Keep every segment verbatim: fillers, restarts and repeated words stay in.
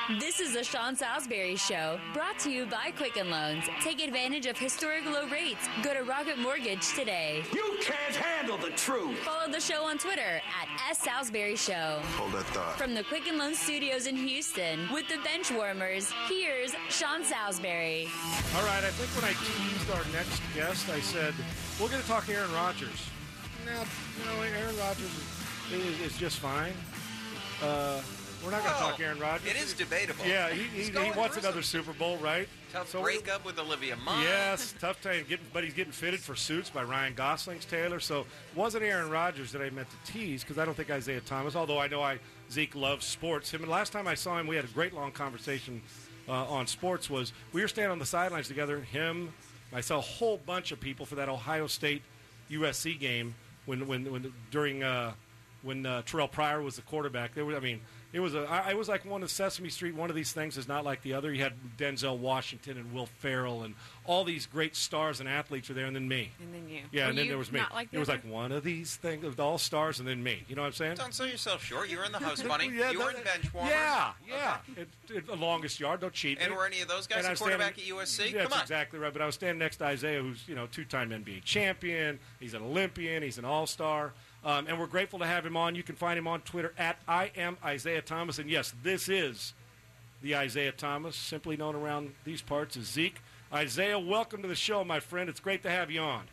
This is the Sean Salisbury Show, brought to you by Quicken Loans. Take advantage of historic low rates. Go to Rocket Mortgage today. You can't handle the truth. Follow the show on Twitter at S Salisbury Show. Hold that thought. From the Quicken Loans studios in Houston, with the Benchwarmers, here's Sean Salisbury. All right, I think when I teased our next guest, I said, we're going to talk Aaron Rodgers. Now, you know, Aaron Rodgers is, is just fine. Uh... We're not going to well, talk Aaron Rodgers. It is debatable. Yeah, he, he, he wants another Super Bowl, right? Tough so breakup with Olivia Munn. Yes, tough time getting, but he's getting fitted for Suits by Ryan Gosling's Taylor. So it wasn't Aaron Rodgers that I meant to tease because I don't think Isaiah Thomas, although I know I Zeke loves sports. Him and last time I saw him, we had a great long conversation uh, on sports. Was we were standing on the sidelines together, him, I saw a whole bunch of people for that Ohio State U S C game when when when during uh, when uh, Terrell Pryor was the quarterback. There was, I mean. It was a. I, I was like one of Sesame Street. One of these things is not like the other. You had Denzel Washington and Will Ferrell and all these great stars and athletes are there, and then me. And then you. Yeah, were and then you there was me. Not like the it was other? like one of these things with all stars, and then me. You know what I'm saying? Don't sell yourself short. You were in the house bunny. Yeah, you were that- in Benchwarmers. Yeah, yeah. Okay. It, it, the longest yard. Don't cheat. And me. were any of those guys And a I was quarterback standing- at U S C? Yeah, Come that's on. exactly right. But I was standing next to Isaiah, who's you know two-time N B A champion. He's an Olympian. He's an All-Star. Um, and we're grateful to have him on. You can find him on Twitter at I am Isaiah Thomas. And yes, this is the Isaiah Thomas, simply known around these parts as Zeke. Isaiah, welcome to the show, my friend. It's great to have you on.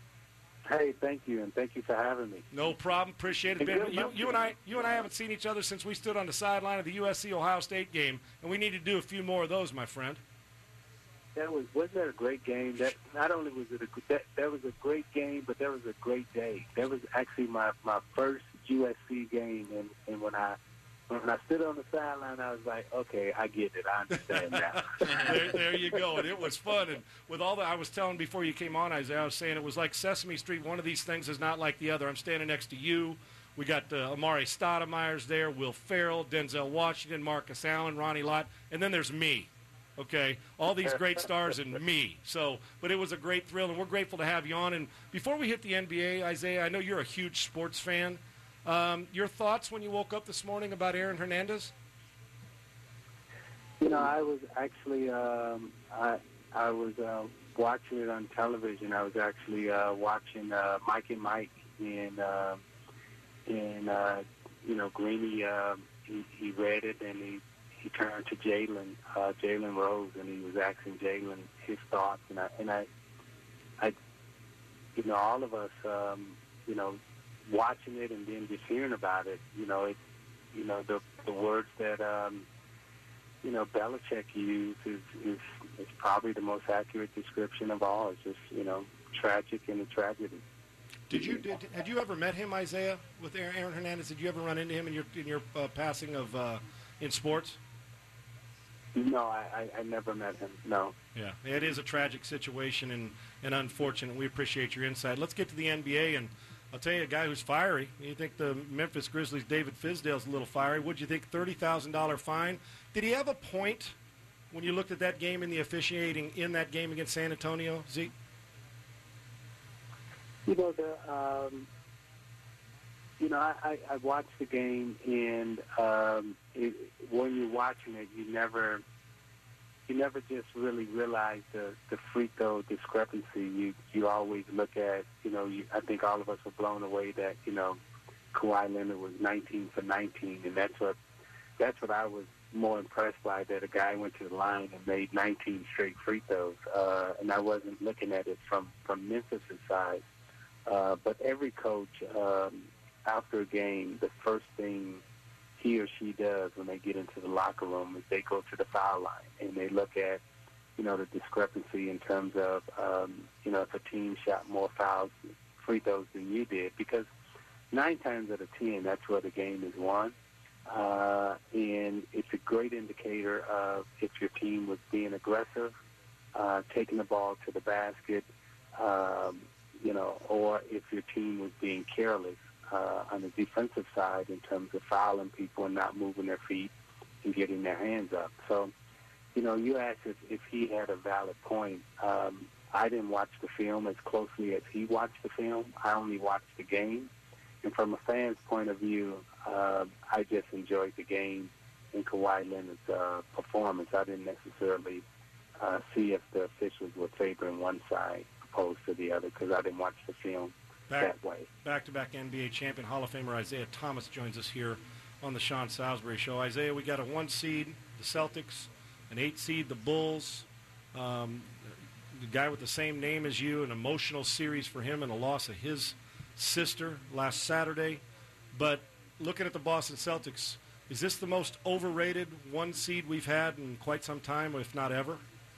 Hey, thank you, and thank you for having me. No problem. Appreciate it. Hey, Ben, good you, luck. you and I, you and I haven't seen each other since we stood on the sideline of the U S C Ohio State game, and we need to do a few more of those, my friend. That was wasn't that a great game? That not only was it a that, that was a great game, but that was a great day. That was actually my, my first U S C game, and, and when I when I stood on the sideline, I was like, okay, I get it, I understand now. there, there you go. And it was fun. And with all that, I was telling before you came on, Isaiah, I was saying it was like Sesame Street. One of these things is not like the other. I'm standing next to you. We got uh, Amari Stoudemire's there, Will Ferrell, Denzel Washington, Marcus Allen, Ronnie Lott, and then there's me. Okay, all these great stars and me. So, but it was a great thrill, and we're grateful to have you on. And before we hit the N B A, Isaiah, I know you're a huge sports fan. Um, your thoughts when you woke up this morning about Aaron Hernandez? You know, I was actually um, I I was uh, watching it on television. I was actually uh, watching uh, Mike and Mike, and uh, and uh, you know, Greeny uh, he, he read it and he. He turned to Jalen, uh, Jalen Rose, and he was asking Jalen his thoughts, and I, and I, I, you know, all of us, um, you know, watching it and then just hearing about it, you know, it, you know, the the words that, um, you know, Belichick used is, is is probably the most accurate description of all. It's just, you know, tragic and a tragedy. Did you did, had you ever met him, Isaiah, with Aaron Hernandez? Did you ever run into him in your in your uh, passing of uh, in sports? No, I, I, I never met him, no. Yeah, it is a tragic situation and, and unfortunate. We appreciate your insight. Let's get to the N B A, and I'll tell you a guy who's fiery. You think the Memphis Grizzlies' David Fizdale's a little fiery. What'd you think? thirty thousand dollars fine. Did he have a point when you looked at that game and the officiating in that game against San Antonio, Zeke? You know, the, um, you know, I, I, I watched the game, and um, it, when you're watching it, you never, you never just really realize the the free throw discrepancy. You you always look at, you know, you, I think all of us were blown away that, you know, Kawhi Leonard was nineteen for nineteen, and that's what that's what I was more impressed by, that a guy went to the line and made nineteen straight free throws, uh, and I wasn't looking at it from from Memphis' side. Uh, but every coach, um, after a game, the first thing he or she does when they get into the locker room is they go to the foul line and they look at, you know, the discrepancy in terms of, um, you know, if a team shot more fouls, free throws than you did, because nine times out of ten, that's where the game is won. Uh, and it's a great indicator of if your team was being aggressive, uh, taking the ball to the basket, um, you know, or if your team was being careless uh, on the defensive side in terms of fouling people and not moving their feet and getting their hands up. So, you know, you asked if, if he had a valid point. Um, I didn't watch the film as closely as he watched the film. I only watched the game. And from a fan's point of view, uh, I just enjoyed the game in Kawhi Leonard's uh, performance. I didn't necessarily uh, see if the officials were favoring one side opposed to the other because I didn't watch the film Back, that way. Back-to-back N B A champion, Hall of Famer Isaiah Thomas joins us here on the Sean Salisbury Show. Isaiah, we got a one seed, the Celtics, an eight seed, the Bulls. Um, the guy with the same name as you, an emotional series for him and a loss of his sister last Saturday. But looking at the Boston Celtics, is this the most overrated one seed we've had in quite some time, if not ever?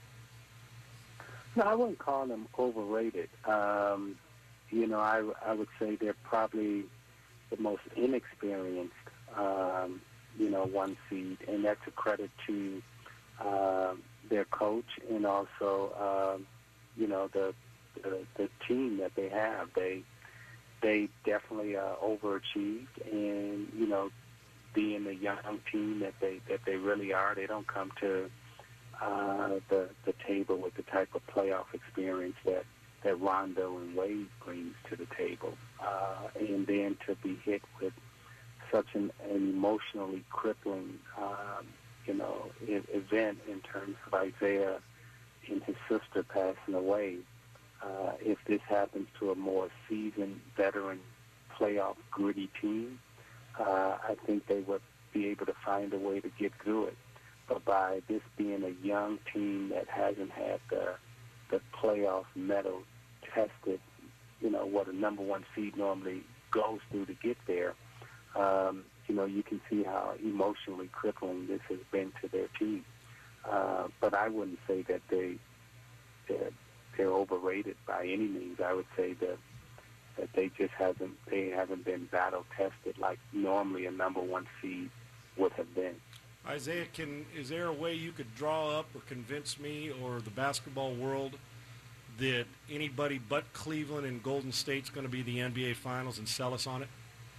No, I wouldn't call them overrated. Um, you know, I, I would say they're probably the most inexperienced, um, you know, one seed, and that's a credit to uh, their coach and also, uh, you know, the, the the team that they have. They they definitely uh, overachieved, and you know, being the young team that they that they really are, they don't come to uh, the the table with the type of playoff experience that, that Rondo and Wade brings to the table, uh, and then to be hit with such an, an emotionally crippling, um, you know, e- event in terms of Isaiah and his sister passing away. Uh, if this happens to a more seasoned, veteran, playoff gritty team, uh, I think they would be able to find a way to get through it. But by this being a young team that hasn't had the the playoff medal tested, you know, what a number one seed normally goes through to get there, um, you know, you can see how emotionally crippling this has been to their team. Uh, but I wouldn't say that they, they're, they're overrated by any means. I would say that that they just haven't they haven't been battle tested like normally a number one seed would have been. Isaiah, can is there a way you could draw up or convince me or the basketball world that anybody but Cleveland and Golden State's going to be the N B A Finals and sell us on it?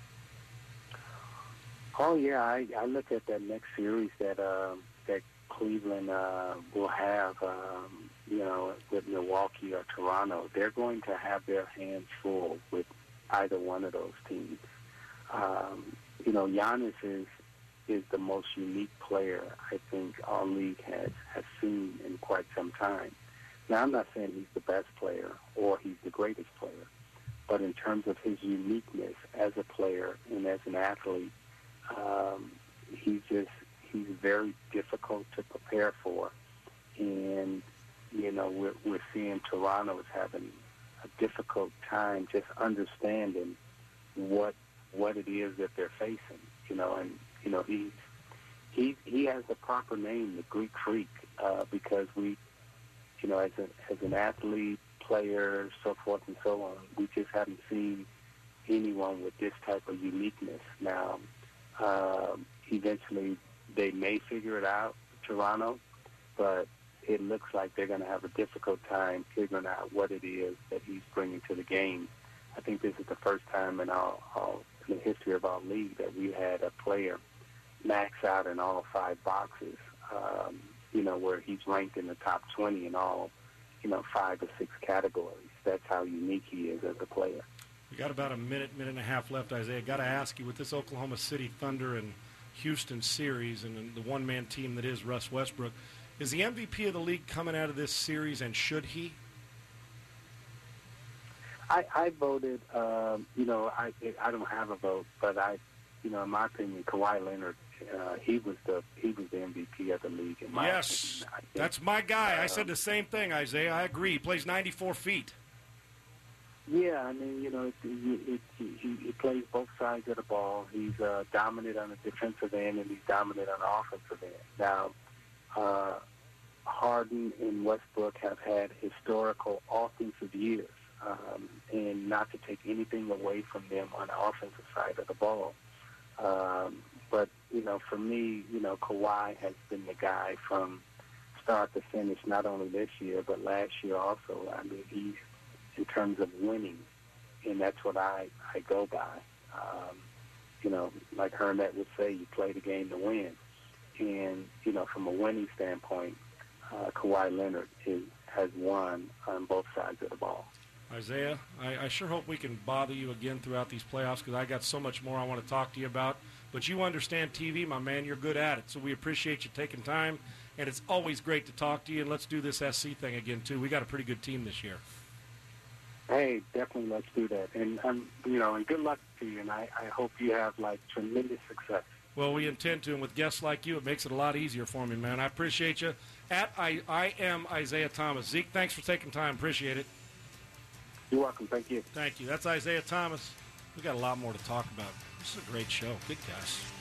Oh yeah, I, I look at that next series that uh, that Cleveland uh, will have, um, you know, with Milwaukee or Toronto. They're going to have their hands full with either one of those teams. Um, you know, Giannis is is the most unique player I think our league has, has seen in quite some time. Now, I'm not saying he's the best player or he's the greatest player, but in terms of his uniqueness as a player and as an athlete, um, he's just he's very difficult to prepare for. And, you know, we're, we're seeing Toronto is having a difficult time just understanding what what it is that they're facing, you know, and You know, he he he has the proper name, the Greek Freak, uh, because we, you know, as a, as an athlete, player, so forth and so on, we just haven't seen anyone with this type of uniqueness. Now, um, eventually they may figure it out, Toronto, but it looks like they're going to have a difficult time figuring out what it is that he's bringing to the game. I think this is the first time in our, our in the history of our league that we had a player max out in all five boxes, um, you know, where he's ranked in the top twenty in all, you know, five or six categories. That's how unique he is as a player. We got about a minute, minute and a half left, Isaiah. Got to ask you, with this Oklahoma City Thunder and Houston series and the one-man team that is Russ Westbrook, is the M V P of the league coming out of this series, and should he? I, I voted, um, you know, I I don't have a vote, but I, you know, in my opinion, Kawhi Leonard, uh, he was the he was the M V P of the league. In my yes, opinion. Think, that's my guy. Uh, I said the same thing, Isaiah. I agree. He plays ninety-four feet. Yeah, I mean, you know, it, it, it, he, he plays both sides of the ball. He's uh, dominant on the defensive end, and he's dominant on the offensive end. Now, uh, Harden and Westbrook have had historical offensive years. Um, and not to take anything away from them on the offensive side of the ball. Um, but, you know, for me, you know, Kawhi has been the guy from start to finish, not only this year, but last year also. I mean, he's, in terms of winning, and that's what I, I go by. Um, you know, like Hermet would say, you play the game to win. And, you know, from a winning standpoint, uh, Kawhi Leonard is, has won on both sides of the ball. Isaiah, I, I sure hope we can bother you again throughout these playoffs because I got so much more I want to talk to you about. but you understand T V, my man. You're good at it, so we appreciate you taking time, and it's always great to talk to you, and let's do this S C thing again, too. We got a pretty good team this year. Hey, definitely let's do that. And, um, you know, and good luck to you, and I, I hope you have, like, tremendous success. Well, we intend to, and with guests like you, it makes it a lot easier for me, man. I appreciate you. At I, I am Isaiah Thomas. Zeke, thanks for taking time. Appreciate it. You're welcome. Thank you. Thank you. That's Isaiah Thomas. We got a lot more to talk about. This is a great show. Good guys.